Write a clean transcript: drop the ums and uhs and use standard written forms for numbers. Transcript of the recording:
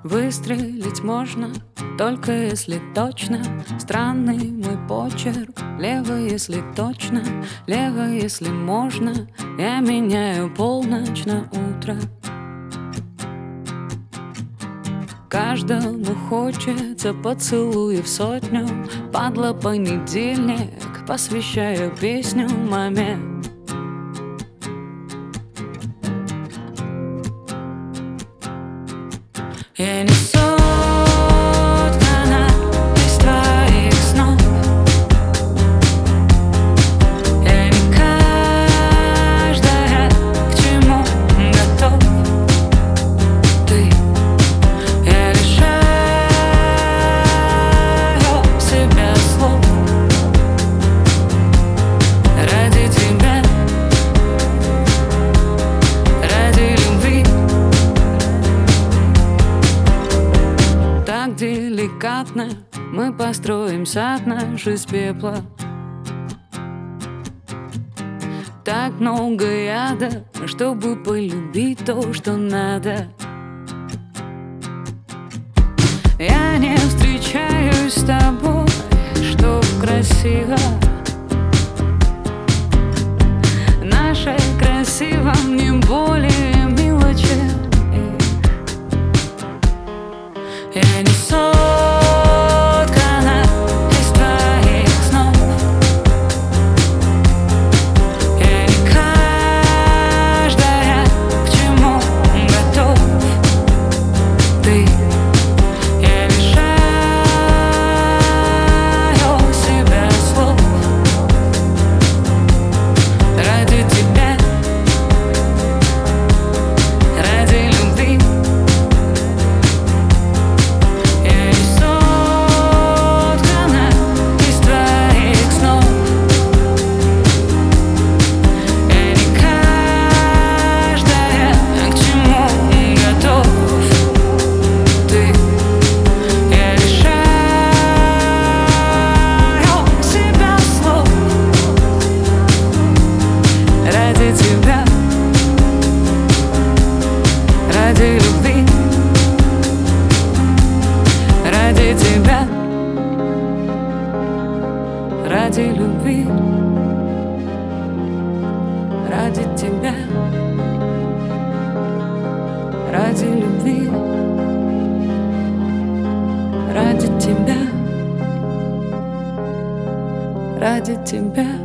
Выстрелить можно, только если точно. Странный мой почерк. Лево, если точно, лево, если можно. Я меняю полночь на утро. Каждому хочется поцелуев сотню. Падла понедельник, посвящаю песню маме. Я не соткана из твоих снов. Я не каждая к чему готов. Ты, я лишаю себя слов ради тебя, ради любви. Так деликатно мы построим сад наш из пепла. Так много яда, чтобы полюбить то, что надо. Я не встречаюсь с тобой, чтоб красиво. Наше красиво мне более мелочи. Я не соткана из твоих снов. Я не каждая к чему готов. Ты, я лишаю себя слов ради тебя, ради любви. Ради тебя, ради любви, ради тебя, ради любви, ради тебя, ради любви, ради тебя, ради тебя.